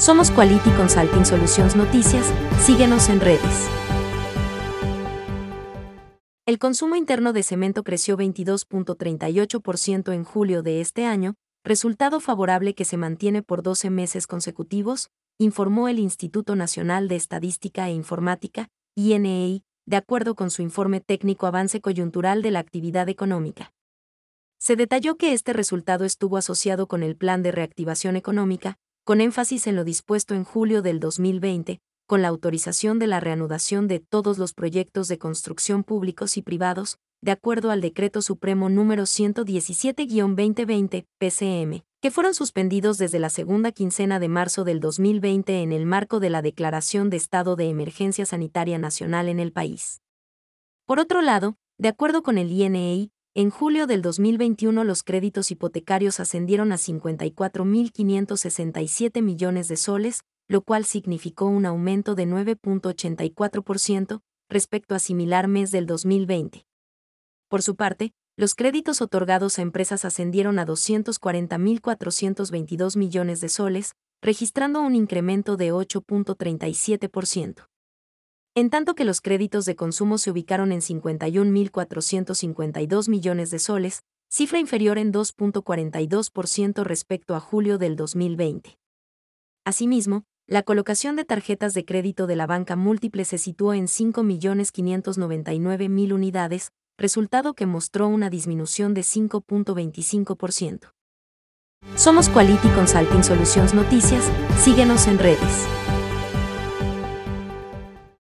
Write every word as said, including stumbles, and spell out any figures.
Somos Quality Consulting Solutions Noticias, síguenos en redes. El consumo interno de cemento creció veintidós punto treinta y ocho por ciento en julio de este año, resultado favorable que se mantiene por doce meses consecutivos, informó el Instituto Nacional de Estadística e Informática, I N E I, de acuerdo con su informe técnico Avance coyuntural de la actividad económica. Se detalló que este resultado estuvo asociado con el Plan de Reactivación Económica, con énfasis en lo dispuesto en julio del dos mil veinte, con la autorización de la reanudación de todos los proyectos de construcción públicos y privados, de acuerdo al Decreto Supremo número ciento diecisiete guion veinte veinte, P C M, que fueron suspendidos desde la segunda quincena de marzo del dos mil veinte en el marco de la declaración de estado de emergencia sanitaria nacional en el país. Por otro lado, de acuerdo con el I N E I, en julio del dos mil veintiuno los créditos hipotecarios ascendieron a cincuenta y cuatro mil quinientos sesenta y siete millones de soles, lo cual significó un aumento de nueve punto ochenta y cuatro por ciento respecto a similar mes del dos mil veinte. Por su parte, los créditos otorgados a empresas ascendieron a doscientos cuarenta mil cuatrocientos veintidós millones de soles, registrando un incremento de ocho punto treinta y siete por ciento. En tanto que los créditos de consumo se ubicaron en cincuenta y un mil cuatrocientos cincuenta y dos millones de soles, cifra inferior en dos punto cuarenta y dos por ciento respecto a julio del dos mil veinte. Asimismo, la colocación de tarjetas de crédito de la banca múltiple se situó en cinco millones quinientos noventa y nueve mil unidades, resultado que mostró una disminución de cinco punto veinticinco por ciento. Somos Quality Consulting Solutions Noticias, síguenos en redes.